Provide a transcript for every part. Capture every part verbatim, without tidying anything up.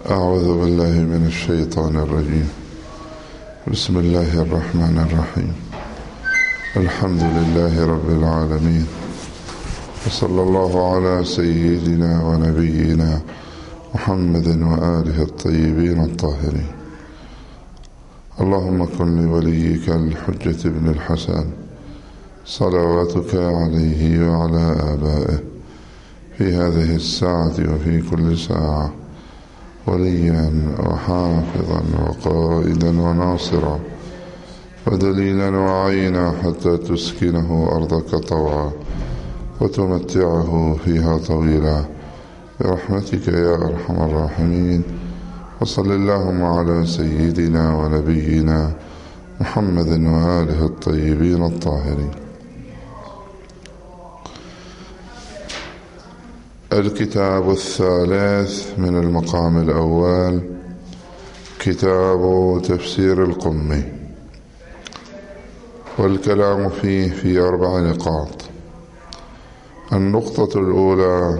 أعوذ بالله من الشيطان الرجيم. بسم الله الرحمن الرحيم. الحمد لله رب العالمين، وصلى الله على سيدنا ونبينا محمد وآله الطيبين الطاهرين. اللهم كن لوليك الحجة بن الحسن صلواتك عليه وعلى آبائه في هذه الساعة وفي كل ساعة وليا وحافظا وقائدا وناصرا ودليلا وعينا حتى تسكنه أرضك طوعا وتمتعه فيها طويلا برحمتك يا أرحم الراحمين. وصل اللهم على سيدنا ونبينا محمد وآله الطيبين الطاهرين. الكتاب الثالث من المقام الأول، كتاب تفسير القمي، والكلام فيه في أربع نقاط. النقطة الأولى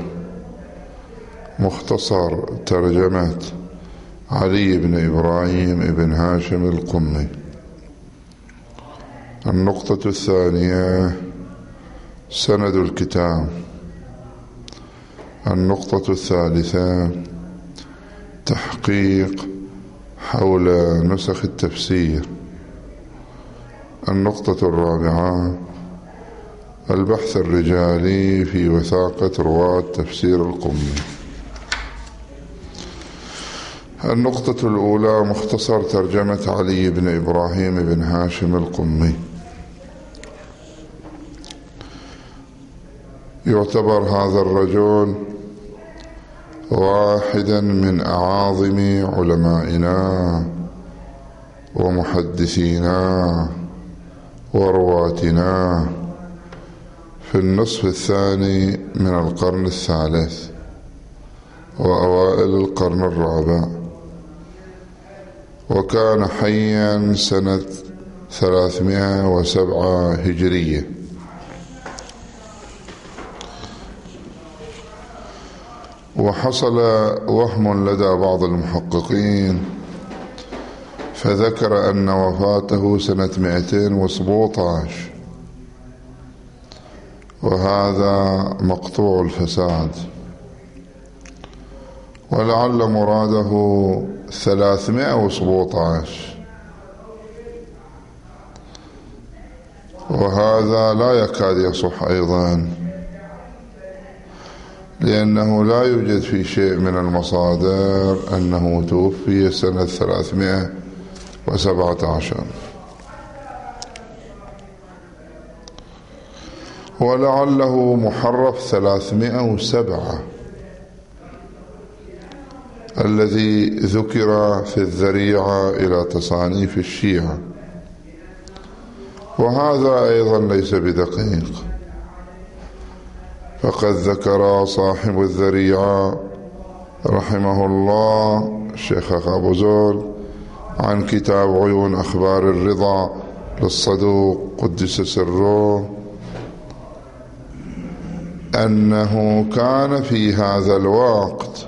مختصر ترجمة علي بن إبراهيم بن هاشم القمي. النقطة الثانية سند الكتاب. النقطة الثالثة تحقيق حول نسخ التفسير. النقطة الرابعة البحث الرجالي في وثاقة رواة تفسير القمي. النقطة الأولى مختصر ترجمة علي بن إبراهيم بن هاشم القمي. يعتبر هذا الرجل واحدا من أعاظم علمائنا ومحدثينا ورواتنا في النصف الثاني من القرن الثالث وأوائل القرن الرابع، وكان حيا سنة ثلاثمائة وسبعة هجرية. وحصل وهم لدى بعض المحققين فذكر أن وفاته سنة مئتين وسبعة عشر، وهذا مقطوع الفساد، ولعل مراده ثلاثمائة وسبعة عشر، وهذا لا يكاد يصح أيضا، لأنه لا يوجد في شيء من المصادر أنه توفي سنة ثلاثمائة وسبعة عشر، ولعله محرف ثلاثمائة وسبعة الذي ذكر في الذريعة إلى تصانيف الشيعة، وهذا أيضا ليس بدقيق. فقد ذكر صاحب الذريعة رحمه الله الشيخ أبو زول عن كتاب عيون أخبار الرضا للصدوق قدس سره أنه كان في هذا الوقت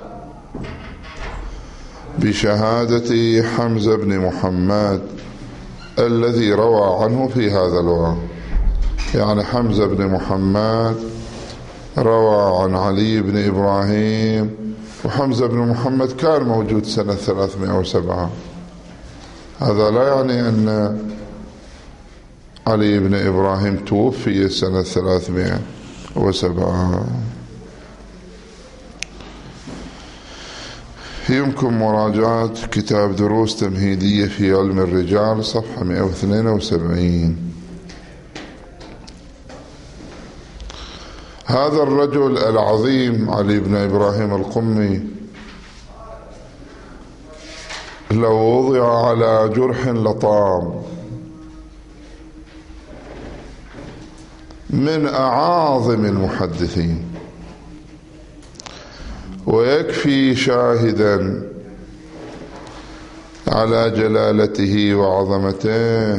بشهادة حمزة بن محمد الذي روى عنه في هذا الوقت. يعني حمزة بن محمد روى عن علي بن إبراهيم، وحمزة بن محمد كان موجود سنة ثلاثمائة وسبعة. هذا لا يعني أن علي بن إبراهيم توفي سنة ثلاثمائة وسبعة. يمكن مراجعة كتاب دروس تمهيدية في علم الرجال صفحة مئة واثنين وسبعين. هذا الرجل العظيم علي بن إبراهيم القمي لو وضع على جرح لطام من أعاظم المحدثين، ويكفي شاهدا على جلالته وعظمته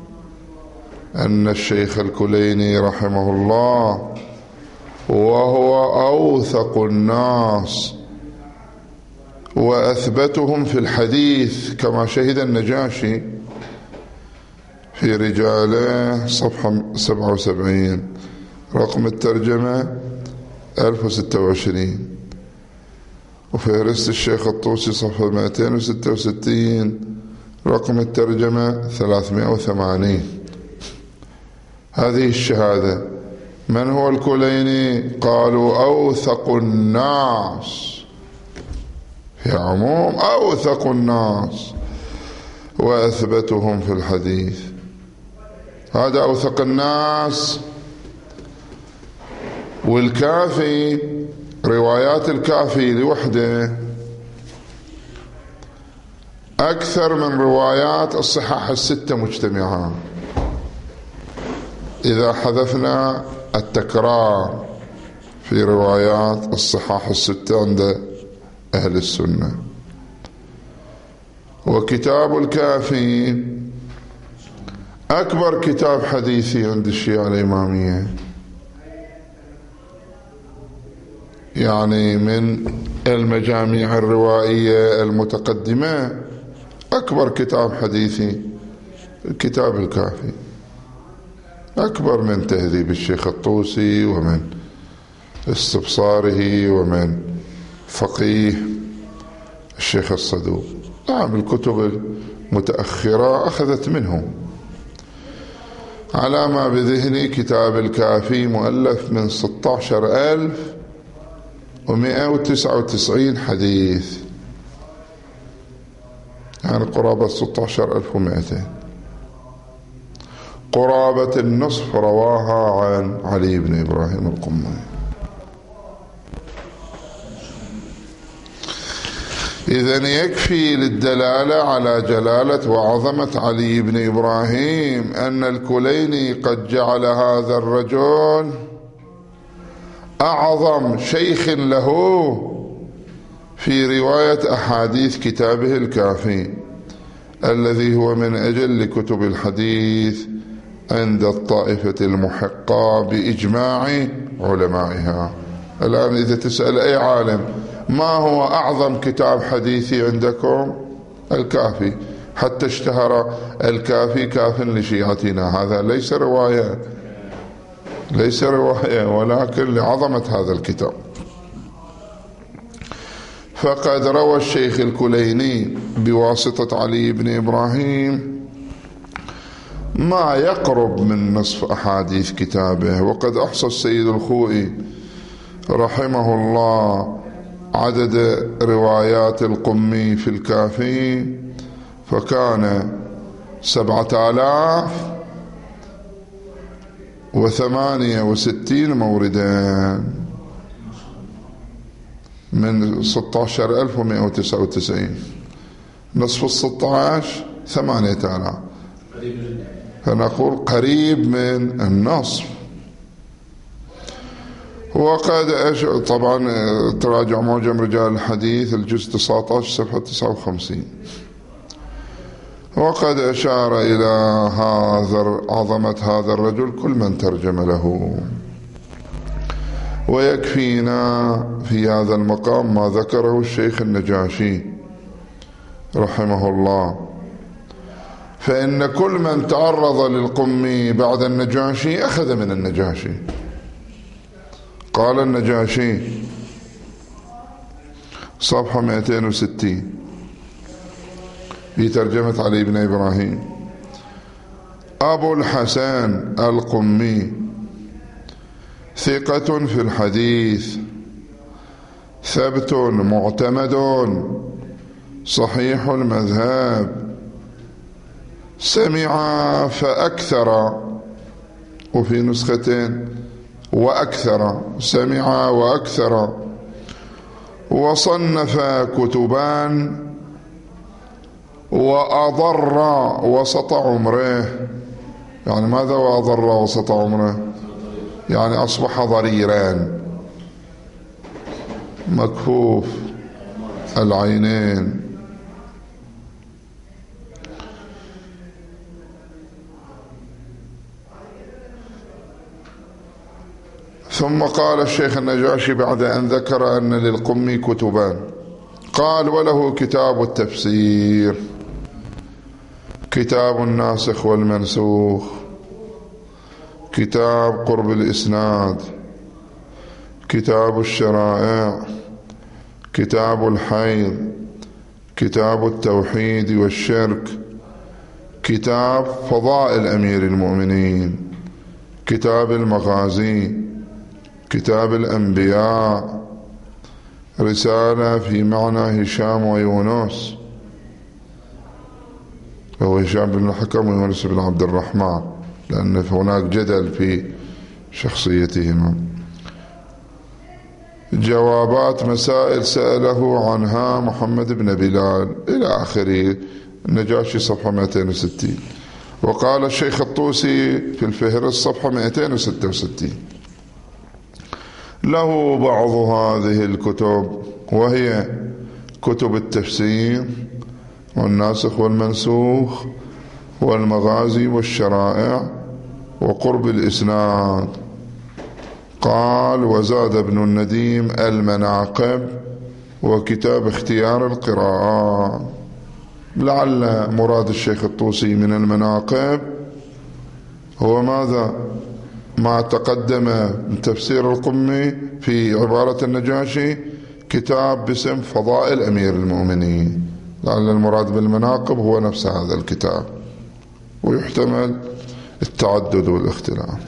أن الشيخ الكليني رحمه الله وهو أوثق الناس وأثبتهم في الحديث كما شهد النجاشي في رجاله صفحة سبعة وسبعين، رقم الترجمة ألف وستة وعشرين، وفهرست الشيخ الطوسي صفحة مئتين وستة وستين، رقم الترجمة ثلاثمائة وثمانين. هذه الشهادة. من هو الكليني؟ قالوا أوثق الناس، في عموم أوثق الناس وأثبتهم في الحديث. هذا أوثق الناس. والكافي، روايات الكافي لوحده أكثر من روايات الصحاح الستة مجتمعة، إذا حذفنا التكرار في روايات الصحاح الستة عند أهل السنة. وكتاب الكافي أكبر كتاب حديثي عند الشيعة الإمامية، يعني من المجاميع الروائية المتقدمة أكبر كتاب حديثي كتاب الكافي، أكبر من تهذيب الشيخ الطوسي ومن استبصاره ومن فقيه الشيخ الصدوق. نعم الكتب المتأخرة أخذت منه. على ما بذهني كتاب الكافي مؤلف من ستة عشر ألف ومئة وتسعة وتسعين حديث، يعني قرابة ستة عشر ألف ومئتين، قرابة النصف رواها عن علي بن إبراهيم القمي. إذن يكفي للدلالة على جلالة وعظمة علي بن إبراهيم أن الكليني قد جعل هذا الرجل أعظم شيخ له في رواية أحاديث كتابه الكافي، الذي هو من أجل كتب الحديث عند الطائفة المحقة بإجماع علمائها. الآن إذا تسأل أي عالم ما هو أعظم كتاب حديثي عندكم؟ الكافي، حتى اشتهر الكافي كاف لشيعتنا. هذا ليس رواية، ليس رواية، ولكن لعظمة هذا الكتاب. فقد روى الشيخ الكليني بواسطة علي بن إبراهيم ما يقرب من نصف أحاديث كتابه. وقد أحصى السيد الخوئي رحمه الله عدد روايات القمي في الكافي، فكان سبعة آلاف وثمانية وستين موردا من ستة عشر ألف ومئة وتسعة وتسعين، نصف الستة عشر ثمانية آلاف، فنقول قريب من النصف. وقد أش... طبعا تراجع معجم رجال الحديث الجزء تسعة عشر صفحة تسعة وخمسين. وقد أشار إلى هذا عظمة هذا الرجل كل من ترجم له. ويكفينا في هذا المقام ما ذكره الشيخ النجاشي رحمه الله، فإن كل من تعرض للقمي بعد النجاشي أخذ من النجاشي. قال النجاشي صفحة مئتين وستين في ترجمة علي بن إبراهيم: أبو الحسن القمي ثقة في الحديث، ثبت معتمد، صحيح المذهب، سمع فأكثر، وفي نسختين وأكثر، سمع وأكثر، وصنف كتبان، وأضر وسط عمره. يعني ماذا وأضر وسط عمره؟ يعني أصبح ضريران، مكفوف العينين. ثم قال الشيخ النجاشي بعد أن ذكر أن للقمي كتبان، قال: وله كتاب التفسير، كتاب الناسخ والمنسوخ، كتاب قرب الإسناد، كتاب الشرائع، كتاب الحيض، كتاب التوحيد والشرك، كتاب فضائل أمير المؤمنين، كتاب المغازي، كتاب الأنبياء، رسالة في معنى هشام ويونس، وهو هشام بن الحكم ويونس بن عبد الرحمن، لأن هناك جدل في شخصيتهما. جوابات مسائل سأله عنها محمد بن بلال إلى آخره. النجاشي صفحة مئتين وستين. وقال الشيخ الطوسي في الفهرس صفحة مئتين وستة وستين: له بعض هذه الكتب، وهي كتب التفسير والناسخ والمنسوخ والمغازي والشرائع وقرب الإسناد. قال: وزاد ابن النديم المناقب وكتاب اختيار القراءات. لعل مراد الشيخ الطوسي من المناقب هو ماذا؟ ما تقدم من تفسير القمي في عبارة النجاشي، كتاب باسم فضائل أمير المؤمنين. لعل المراد بالمناقب هو نفس هذا الكتاب، ويحتمل التعدد والاختلاف.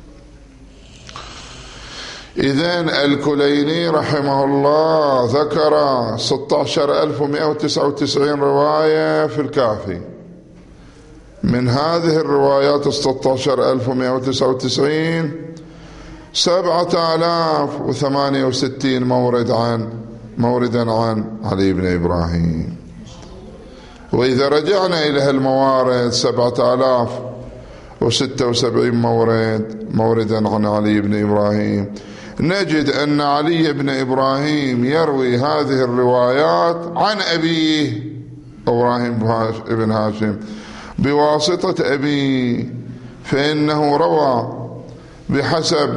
إذن الكليني رحمه الله ذكر ستة عشر ألف ومئة وتسعة وتسعين رواية في الكافي. من هذه الروايات ستة عشر ألف ومئة وتسعة وتسعين سبعة آلاف وثمانية وستين مورد عن موردا عن علي بن إبراهيم. وإذا رجعنا إلى الموارد سبعة آلاف وستة وسبعين مورد موردا عن علي بن إبراهيم، نجد أن علي بن إبراهيم يروي هذه الروايات عن أبيه إبراهيم بن هاشم بواسطة أبيه، فإنه روى بحسب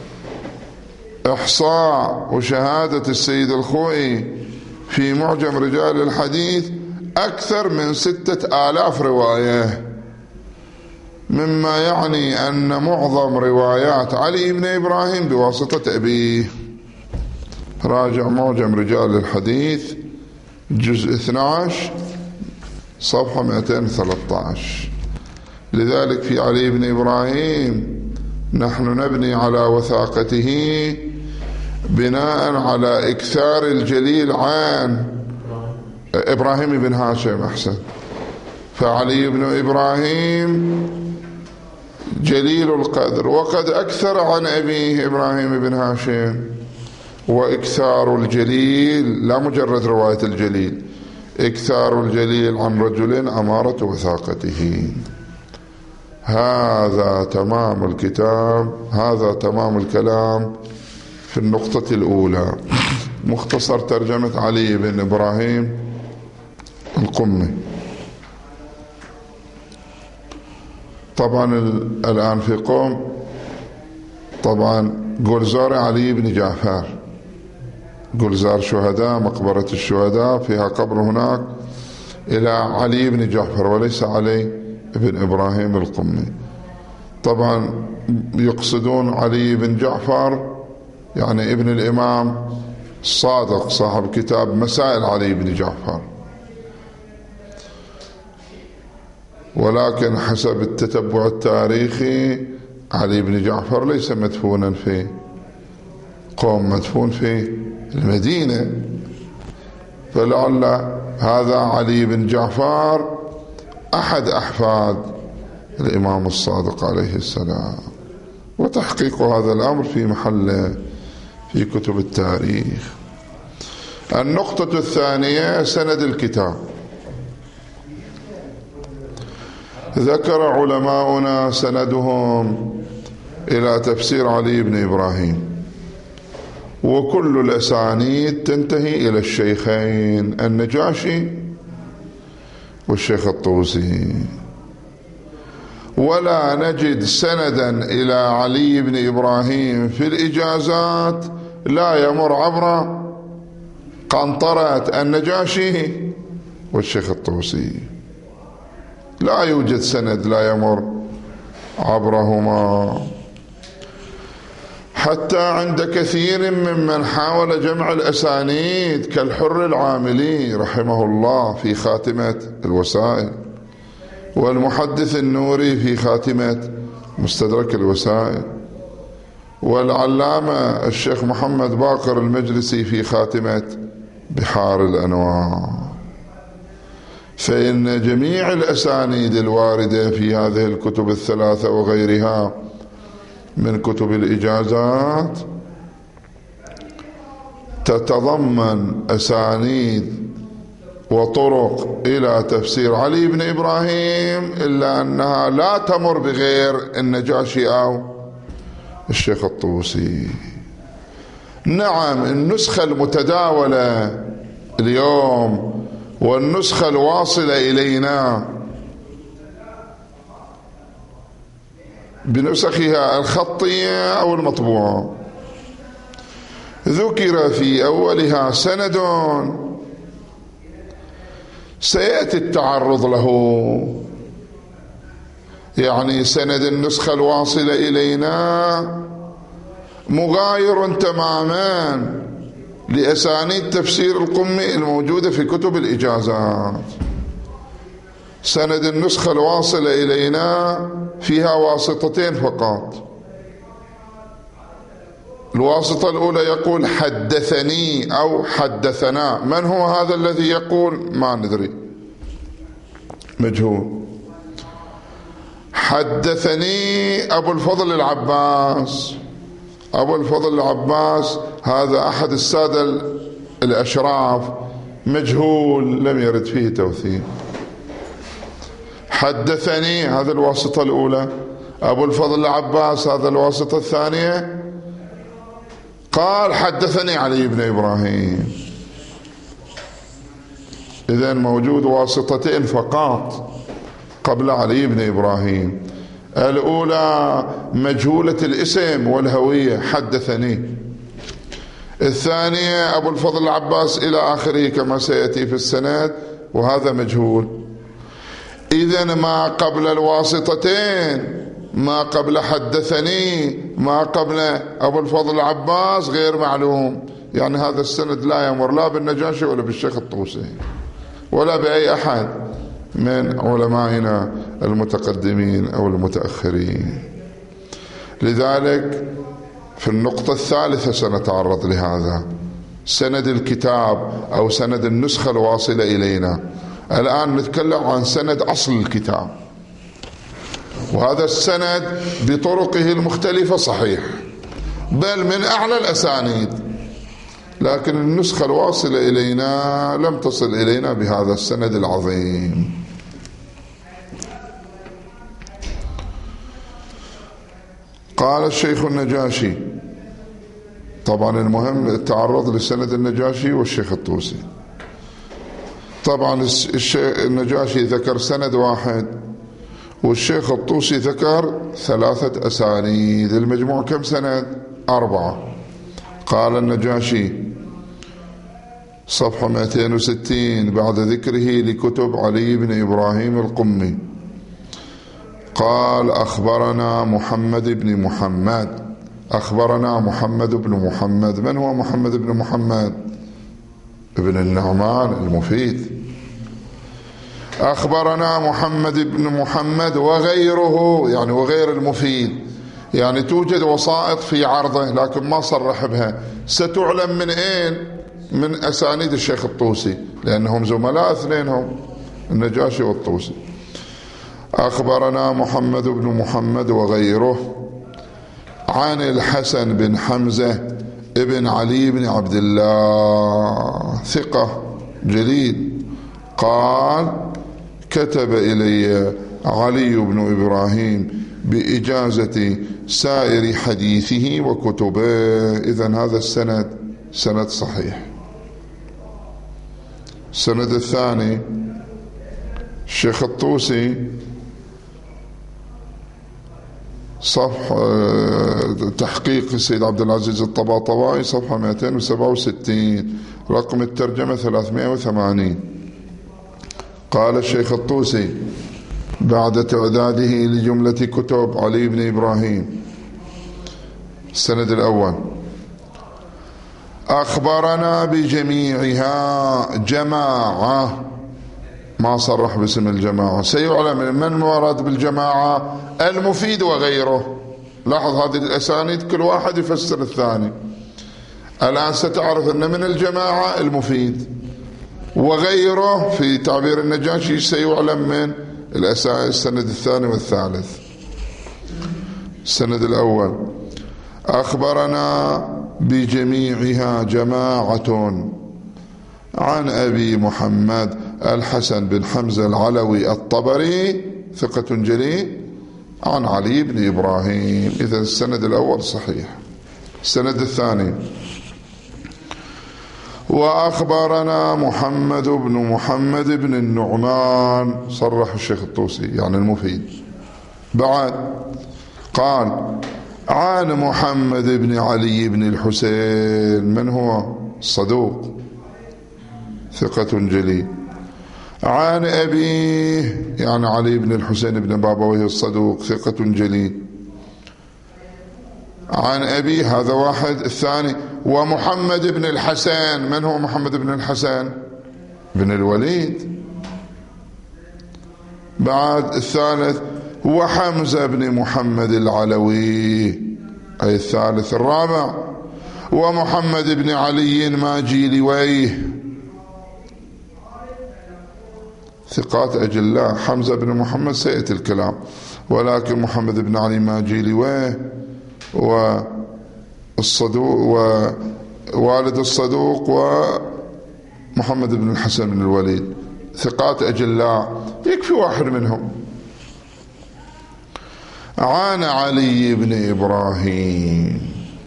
إحصاء وشهادة السيد الخوئي في معجم رجال الحديث أكثر من ستة آلاف رواية، مما يعني أن معظم روايات علي بن إبراهيم بواسطة أبيه. راجع معجم رجال الحديث جزء اثني عشر صفحة مئتين وثلاثة عشر. لذلك في علي بن إبراهيم نحن نبني على وثاقته بناء على إكثار الجليل عن إبراهيم بن هاشم. أحسن. فعلي بن إبراهيم جليل القدر، وقد أكثر عن أبيه إبراهيم بن هاشم. وإكثار الجليل لا مجرد رواية الجليل، إكثار الجليل عن رجل أمارة وثاقته. هذا تمام الكتاب، هذا تمام الكلام في النقطة الأولى. مختصر ترجمة علي بن إبراهيم القمي. طبعا الآن في قوم طبعا جلزار علي بن جعفر، جلزار شهداء، مقبرة الشهداء فيها قبر هناك إلى علي بن جعفر وليس علي بن إبراهيم القمي. طبعا يقصدون علي بن جعفر يعني ابن الإمام الصادق صاحب كتاب مسائل علي بن جعفر، ولكن حسب التتبع التاريخي علي بن جعفر ليس مدفونا في قوم، مدفون في المدينة، فلعل هذا علي بن جعفر أحد أحفاد الإمام الصادق عليه السلام. وتحقيق هذا الأمر في محل في كتب التاريخ. النقطة الثانية سند الكتاب. ذكر علماؤنا سندهم إلى تفسير علي بن إبراهيم، وكل الأسانيد تنتهي إلى الشيخين النجاشي والشيخ الطوسي، ولا نجد سندا إلى علي بن إبراهيم في الإجازات لا يمر عبر قنطرة النجاشي والشيخ الطوسي، لا يوجد سند لا يمر عبرهما. حتى عند كثير ممن حاول جمع الأسانيد كالحر العاملي رحمه الله في خاتمة الوسائل، والمحدث النوري في خاتمة مستدرك الوسائل، والعلامة الشيخ محمد باقر المجلسي في خاتمة بحار الأنوار، فإن جميع الأسانيد الواردة في هذه الكتب الثلاثة وغيرها من كتب الإجازات تتضمن أسانيد وطرق إلى تفسير علي بن إبراهيم، إلا أنها لا تمر بغير النجاشي أو الشيخ الطوسي. نعم، النسخة المتداولة اليوم والنسخة الواصلة إلينا بنسخها الخطية أو المطبوعة ذكر في أولها سند سيأتي التعرض له، يعني سند النسخة الواصلة إلينا مغاير تماما لأسانيد تفسير القمي الموجودة في كتب الإجازات. سند النسخة الواصلة إلينا فيها واسطتين فقط. الواسطة الأولى يقول حدثني أو حدثنا، من هو هذا الذي يقول؟ ما ندري، مجهول. حدثني أبو الفضل العباس، أبو الفضل العباس هذا أحد السادة الأشراف، مجهول، لم يرد فيه توثيق. حدثني هذا الواسطة الأولى، أبو الفضل العباس هذا الواسطة الثانية، قال حدثني علي بن إبراهيم. إذن موجود واسطتين فقط قبل علي بن إبراهيم. الأولى مجهولة الاسم والهوية حدثني، الثانية أبو الفضل العباس إلى آخره كما سيأتي في السند، وهذا مجهول. إذن ما قبل الواسطتين، ما قبل حدثني، ما قبل أبو الفضل العباس غير معلوم، يعني هذا السند لا يمر لا بالنجاشي ولا بالشيخ الطوسي ولا بأي أحد من علمائنا المتقدمين أو المتأخرين. لذلك في النقطة الثالثة سنتعرض لهذا، سند الكتاب أو سند النسخة الواصلة إلينا. الآن نتكلم عن سند أصل الكتاب، وهذا السند بطرقه المختلفة صحيح، بل من أعلى الأسانيد، لكن النسخة الواصلة إلينا لم تصل إلينا بهذا السند العظيم. قال الشيخ النجاشي، طبعا المهم التعرض لسند النجاشي والشيخ الطوسي. طبعا الشيخ النجاشي ذكر سند واحد والشيخ الطوسي ذكر ثلاثة أسانيد، المجموع كم سند؟ أربعة. قال النجاشي صفحة مئتين وستين بعد ذكره لكتب علي بن إبراهيم القمي، قال أخبرنا محمد بن محمد، أخبرنا محمد بن محمد. من هو محمد بن محمد؟ ابن النعمان المفيد. أخبرنا محمد بن محمد وغيره، يعني وغير المفيد، يعني توجد وسائط في عرضه لكن ما صرح بها، ستعلم من أين؟ من أسانيد الشيخ الطوسي، لأنهم زملاء اثنينهم، النجاشي والطوسي. أخبرنا محمد بن محمد وغيره عن الحسن بن حمزة ابن علي بن عبد الله ثقة جليل، قال كتب إلي علي بن إبراهيم بإجازة سائر حديثه وكتبه. إذن هذا السند سند صحيح. السند الثاني الشيخ الطوسي، صفحة تحقيق السيد عبد العزيز الطباطبائي صفحة مئتين وسبعة وستين، رقم الترجمة ثلاثمائة وثمانين. قال الشيخ الطوسي بعد تعداده لجملة كتب علي بن إبراهيم: السند الأول: أخبرنا بجميعها جماعة، ما صرح باسم الجماعة. سيعلم من المراد بالجماعة: المفيد وغيره. لاحظ هذه الأسانيد كل واحد يفسر الثاني. الآن ستعرف أن من الجماعة المفيد، وغيره في تعبير النجاشي سيعلم من السند الثاني والثالث. السند الأول: أخبرنا بجميعها جماعة عن أبي محمد الحسن بن حمزة العلوي الطبري ثقة جليل عن علي بن إبراهيم. إذا السند الأول صحيح. السند الثاني: وأخبرنا محمد بن محمد بن النعمان، صرح الشيخ الطوسي يعني المفيد. بعد قال: عن محمد بن علي بن الحسين، من هو؟ الصدوق ثقة جليل. عن أبيه يعني علي بن الحسين بن بابويه الصدوق ثقة جليل. عن أبي هذا واحد. الثاني: ومحمد بن الحسن، من هو محمد بن الحسن؟ بن الوليد. بعد الثالث: وحمزة بن محمد العلوي، أي الثالث. الرابع: ومحمد بن علي ماجي لويه، ثقات أجلاء. حمزة بن محمد سيأتي الكلام، ولكن محمد بن علي ماجي لويه والصدوق ووالد الصدوق ومحمد بن الحسن بن الوليد ثقات أجلاء، يكفي واحد منهم. عن علي بن إبراهيم.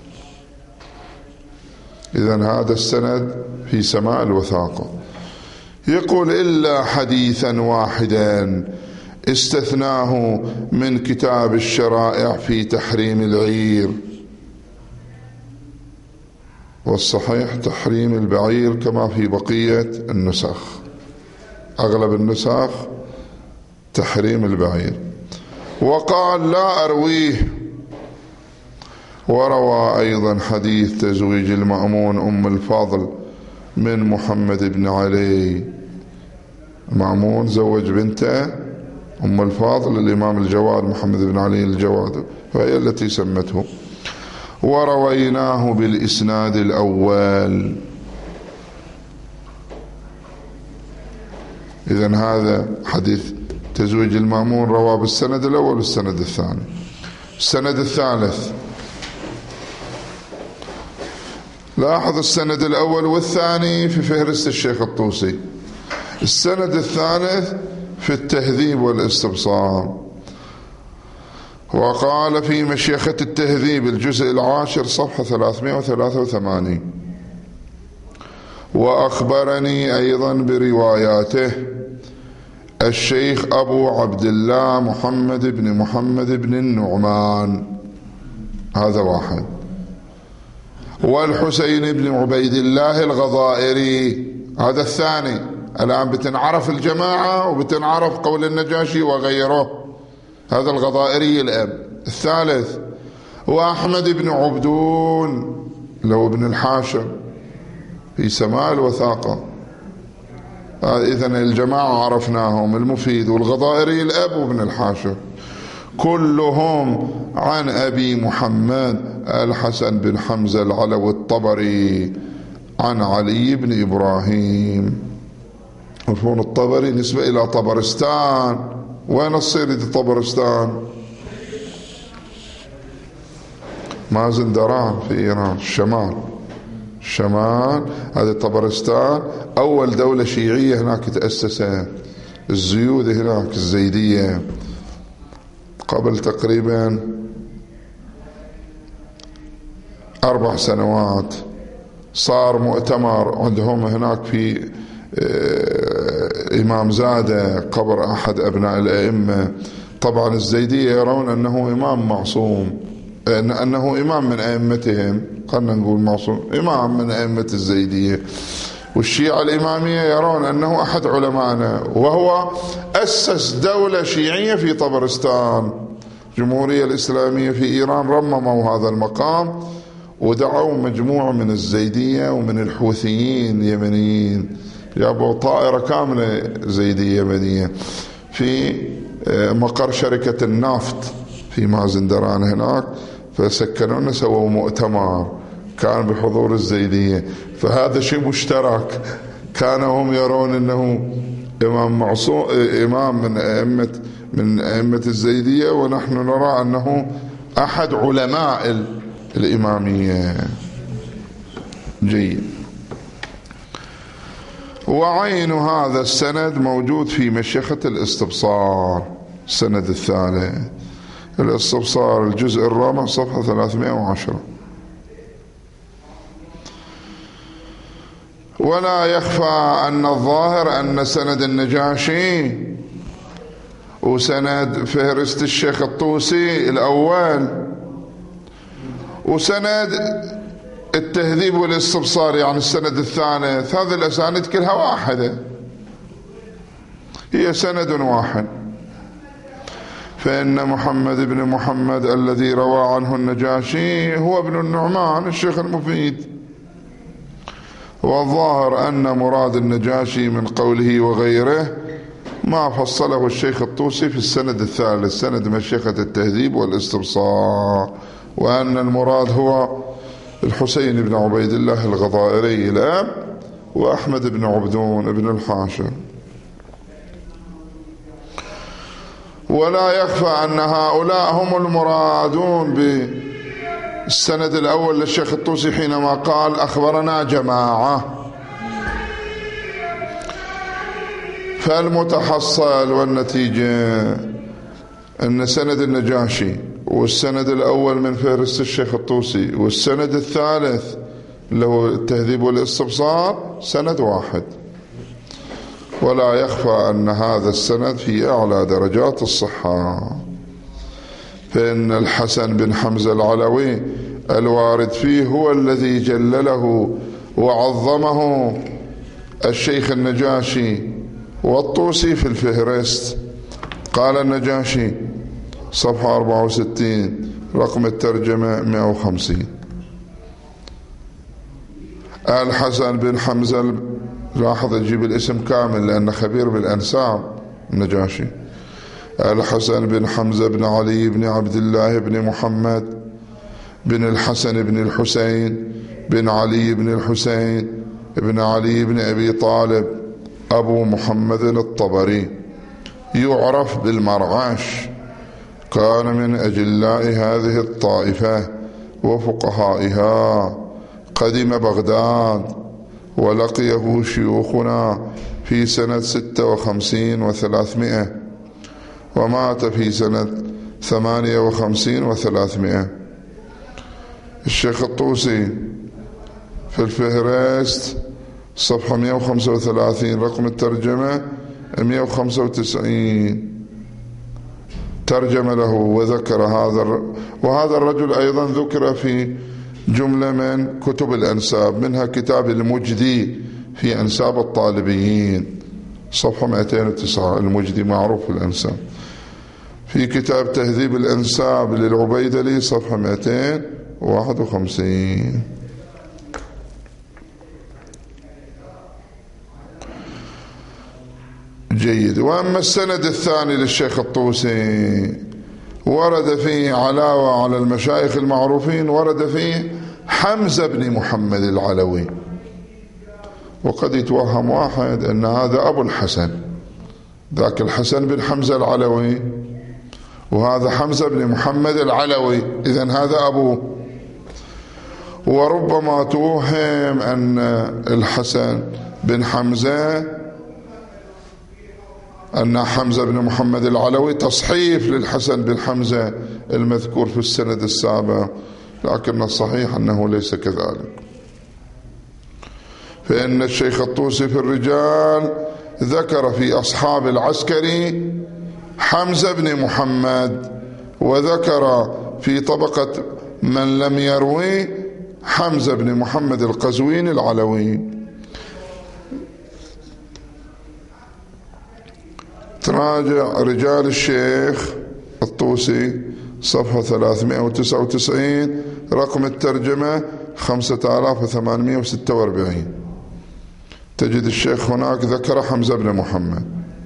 إذن هذا السند في سماء الوثاقة. يقول: إلا حديثا واحدا استثناه من كتاب الشرائع في تحريم العير، والصحيح تحريم البعير كما في بقية النسخ. أغلب النسخ تحريم البعير. وقال: لا أرويه. وروى أيضا حديث تزويج المأمون أم الفضل من محمد بن علي. المأمون زوج بنته أم الفضل الإمام الجواد محمد بن علي الجواد، فهي التي سمته. ورويناه بالإسناد الأول. إذن هذا حديث تزويج المأمون رواه بالسند الأول والسند الثاني. السند الثالث: لاحظ السند الأول والثاني في فهرست الشيخ الطوسي. السند الثالث في التهذيب والاستبصار. وقال في مشيخة التهذيب الجزء العاشر صفحة ثلاثمائة وثلاثة وثمانين: وأخبرني أيضا برواياته الشيخ أبو عبد الله محمد بن محمد بن النعمان، هذا واحد. والحسين بن عبيد الله الغضائري، هذا الثاني. الآن بتنعرف الجماعة وبتنعرف قول النجاشي وغيره. هذا الغضائري الأب. الثالث: وأحمد بن عبدون لو ابن الحاشم في سماء الوثاقة. إذن الجماعة عرفناهم: المفيد والغضائري الأب وابن الحاشم، كلهم عن أبي محمد الحسن بن حمزة العلوي الطبري عن علي بن إبراهيم. مفهوم؟ الطبري نسبة إلى طبرستان. وين الصير دي طبرستان؟ مازندران في إيران، الشمال. الشمال هذه طبرستان، أول دولة شيعية هناك تأسست، الزيود هناك الزيدية، قبل تقريبا أربع سنوات. صار مؤتمر عندهم هناك في إمام زادة قبر أحد أبناء الأئمة. طبعا الزيدية يرون أنه إمام معصوم، أنه إمام من أئمتهم، قلنا نقول معصوم، إمام من أئمة الزيدية. والشيعة الإمامية يرون أنه أحد علمائنا، وهو أسس دولة شيعية في طبرستان. الجمهورية الإسلامية في إيران رمموا هذا المقام ودعوا مجموعة من الزيدية ومن الحوثيين اليمنيين، جابوا طائرة كاملة زيدية يمنية في مقر شركة النفط في مازندران هناك، فسكنونا، سووا مؤتمر كان بحضور الزيدية. فهذا شيء مشترك، كانوا هم يرون أنه إمام معصوم، إمام من أئمة من أئمة الزيدية، ونحن نرى أنه أحد علماء الإمامية. جيد. وعين هذا السند موجود في مشيخة الاستبصار، السند الثالث، الاستبصار الجزء الرابع صفحة ثلاثمائة وعشرة. ولا يخفى أن الظاهر أن سند النجاشي وسند فهرست الشيخ الطوسي الأول وسند التهذيب والاستبصار يعني السند الثالث، هذه الأسانيد كلها واحدة، هي سند واحد. فإن محمد بن محمد الذي روى عنه النجاشي هو ابن النعمان الشيخ المفيد. والظاهر أن مراد النجاشي من قوله وغيره ما فصله الشيخ الطوسي في السند الثالث، سند مشيخة التهذيب والاستبصار، وأن المراد هو الحسين بن عبيد الله الغضائري الأب وأحمد بن عبدون بن الحاشر. ولا يخفى أن هؤلاء هم المرادون بالسند الأول للشيخ الطوسي حينما قال أخبرنا جماعة. فالمتحصل والنتيجة أن سند النجاشي والسند الأول من فهرست الشيخ الطوسي والسند الثالث اللي هو التهذيب والاستبصار سند واحد. ولا يخفى أن هذا السند في أعلى درجات الصحة، فإن الحسن بن حمزة العلوي الوارد فيه هو الذي جلله وعظمه الشيخ النجاشي والطوسي في الفهرست. قال النجاشي صفحة أربعة وستين رقم الترجمة مئة وخمسين: الحسن بن حمزة، لاحظ يجيب الاسم كامل لأنه خبير بالأنساب النجاشي، الحسن بن حمزة بن علي بن عبد الله بن محمد بن الحسن بن الحسين بن علي بن الحسين بن علي بن أبي طالب أبو محمد الطبري، يعرف بالمرغش، كان من أجلاء هذه الطائفة وفقهائها، قدم بغداد ولقيه شيوخنا في سنة ستة وخمسين وثلاثمائة، ومات في سنة ثمانية وخمسين وثلاثمائة. الشيخ الطوسي في الفهرست صفحة مئة وخمسة وثلاثين رقم الترجمة مئة وخمسة وتسعين ترجم له وذكر هذا. وهذا الرجل أيضا ذكر في جملة من كتب الأنساب، منها كتاب المجدي في أنساب الطالبيين صفحة مئتين وتسعة، المجدي معروف الأنساب. في كتاب تهذيب الأنساب للعبيدلي صفحة مئتين وواحد وخمسين. جيد. وأما السند الثاني للشيخ الطوسي ورد فيه علاوة على المشايخ المعروفين، ورد فيه حمزة بن محمد العلوي، وقد يتوهم واحد أن هذا أبو الحسن، ذاك الحسن بن حمزة العلوي وهذا حمزة بن محمد العلوي، إذن هذا أبوه. وربما توهم أن الحسن بن حمزة أن حمزة بن محمد العلوي تصحيف للحسن بن حمزة المذكور في السند السابق، لكن الصحيح أنه ليس كذلك. فإن الشيخ الطوسي في الرجال ذكر في أصحاب العسكري حمزة بن محمد، وذكر في طبقة من لم يروي حمزة بن محمد القزويني العلوي. تراجع رجال الشيخ الطوسي صفحة ثلاثمائة وتسعة وتسعين، رقم الترجمة خمسة آلاف وثمانمائة وستة وأربعين. تجد الشيخ هناك ذكر حمزة بن محمد.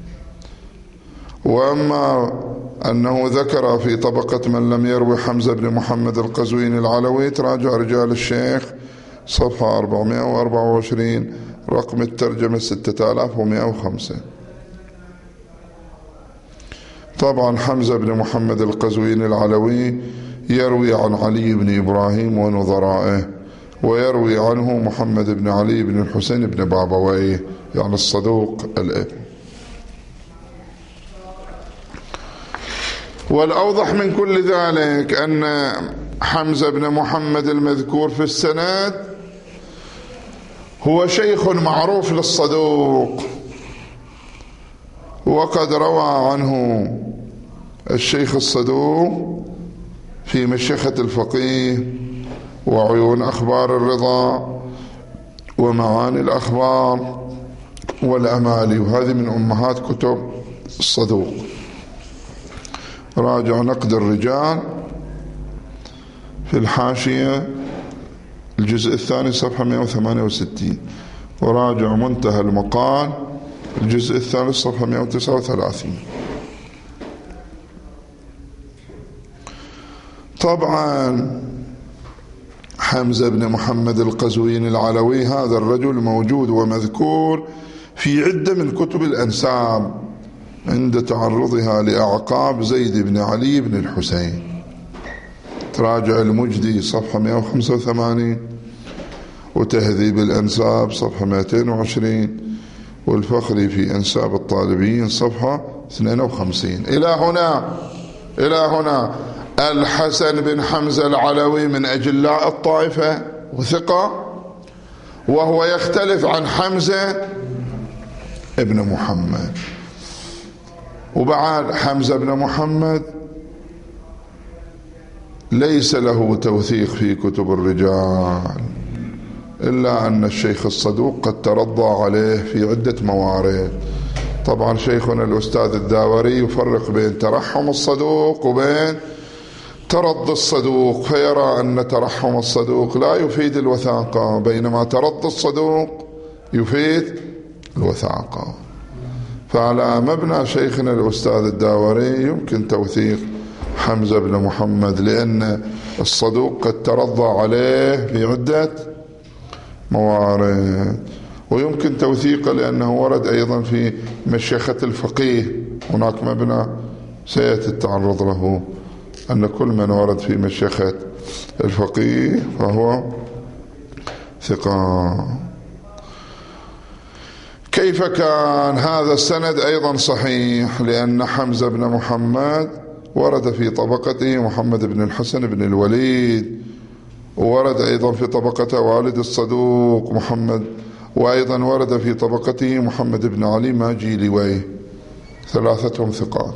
وأما أنه ذكر في طبقة من لم يروي حمزة بن محمد القزويني العلوي، تراجع رجال الشيخ صفحة أربعمائة وأربعة وعشرين، رقم الترجمة ستة آلاف ومائة وخمسة. طبعا حمزة بن محمد القزويني العلوي يروي عن علي بن إبراهيم ونظرائه، ويروي عنه محمد بن علي بن الحسين بن بابويه، يعني الصدوق الابن. والأوضح من كل ذلك أن حمزة بن محمد المذكور في السند هو شيخ معروف للصدوق، وقد روى عنه الشيخ الصدوق في مشيخة الفقيه وعيون أخبار الرضا ومعاني الأخبار والأمالي، وهذه من أمهات كتب الصدوق. راجع نقد الرجال في الحاشية الجزء الثاني صفحة مائة وثمانية وستين، وراجع منتهى المقال الجزء الثالث صفحة مائة وتسعة وثلاثين. طبعا حمزة بن محمد القزويني العلوي هذا الرجل موجود ومذكور في عدة من كتب الأنساب عند تعرضها لأعقاب زيد بن علي بن الحسين. تراجع المجدي صفحة مائة وخمسة وثمانين، وتهذيب الأنساب صفحة مائتين وعشرين، والفخري في أنساب الطالبين صفحة اثنين وخمسين. إلى هنا إلى هنا الحسن بن حمزة العلوي من أجلاء الطائفة وثقة، وهو يختلف عن حمزة ابن محمد. وبعد حمزة بن محمد ليس له توثيق في كتب الرجال، إلا أن الشيخ الصدوق قد ترضى عليه في عدة موارد. طبعا شيخنا الأستاذ الداوري يفرق بين ترحم الصدوق وبين ترضي الصدوق، فيرى أن ترحم الصدوق لا يفيد الوثاقة، بينما ترضي الصدوق يفيد الوثاقة. فعلى مبنى شيخنا الأستاذ الداوري يمكن توثيق حمزة بن محمد، لأن الصدوق قد ترضى عليه في عدة موارد، ويمكن توثيقه لأنه ورد أيضا في مشيخة الفقيه. هناك مبنى سيأتي التعرض له، أن كل من ورد في مشيخة الفقيه فهو ثقة. كيف كان هذا السند أيضا صحيح؟ لأن حمزة بن محمد ورد في طبقته محمد بن الحسن بن الوليد، وورد أيضا في طبقته والد الصدوق محمد، وأيضا ورد في طبقته محمد بن علي ماجي لويه، ثلاثتهم ثقات.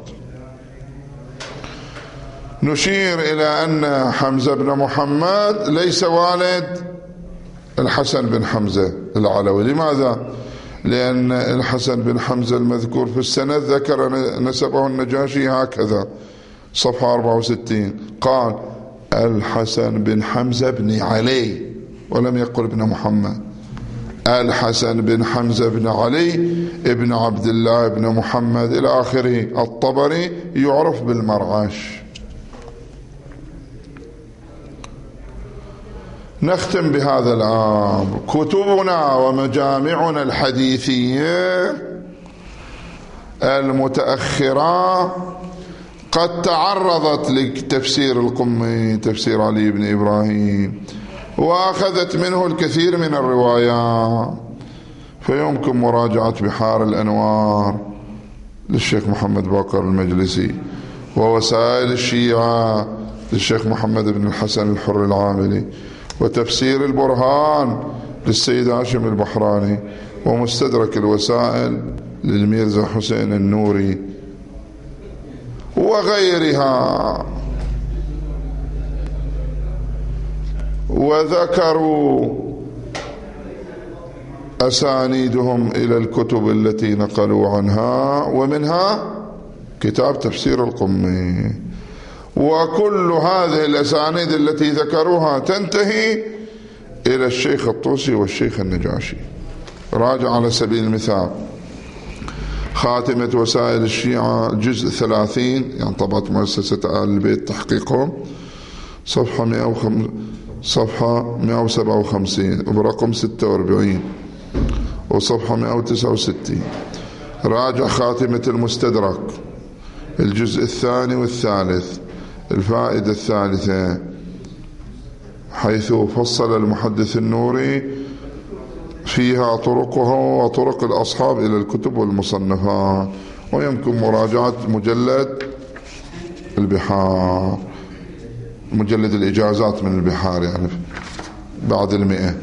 نشير إلى أن حمزة بن محمد ليس والد الحسن بن حمزة العلوي. لماذا؟ لأن الحسن بن حمزة المذكور في السند ذكر نسبه النجاشي هكذا صفحة أربعة وستين، قال الحسن بن حمزة بن علي، ولم يقل ابن محمد. الحسن بن حمزة بن علي ابن عبد الله بن محمد إلى آخره. الطبري يعرف بالمرعش. نختم بهذا الأمر. كتبنا ومجامعنا الحديثية المتأخرة قد تعرضت لتفسير القمي، تفسير علي بن إبراهيم، وأخذت منه الكثير من الروايات، فيمكن مراجعة بحار الأنوار للشيخ محمد باقر المجلسي، ووسائل الشيعة للشيخ محمد بن الحسن الحر العاملي، وتفسير البرهان للسيد هاشم البحراني، ومستدرك الوسائل للميرزا حسين النوري وغيرها. وذكروا أسانيدهم إلى الكتب التي نقلوا عنها، ومنها كتاب تفسير القمي. وكل هذه الأسانيد التي ذكروها تنتهي إلى الشيخ الطوسي والشيخ النجاشي. راجع على سبيل المثال خاتمة وسائل الشيعة جزء ثلاثين، يعني طبعت مؤسسة آل البيت تحقيقهم، صفحة مئة وخمسة صفحة مئة وسبعة وخمسين برقم ستة وأربعين وصفحة مئة وتسعة وستين. راجع خاتمة المستدرك الجزء الثاني والثالث الفائدة الثالثة، حيث فصل المحدث النوري فيها طرقها وطرق الأصحاب إلى الكتب والمصنفات. ويمكن مراجعة مجلد البحار، مجلد الإجازات من البحار، يعني بعد المئة.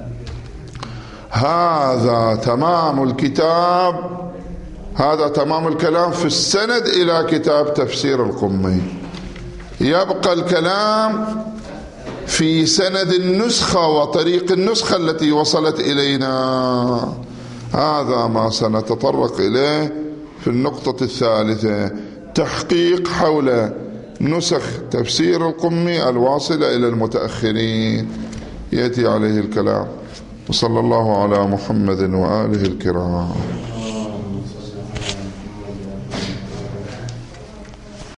هذا تمام الكتاب، هذا تمام الكلام في السند إلى كتاب تفسير القمي. يبقى الكلام في سند النسخة وطريق النسخة التي وصلت إلينا. هذا ما سنتطرق إليه في النقطة الثالثة، تحقيق حول نسخ تفسير القمي الواصلة إلى المتأخرين، يأتي عليه الكلام. وصلى الله على محمد وآله الكرام.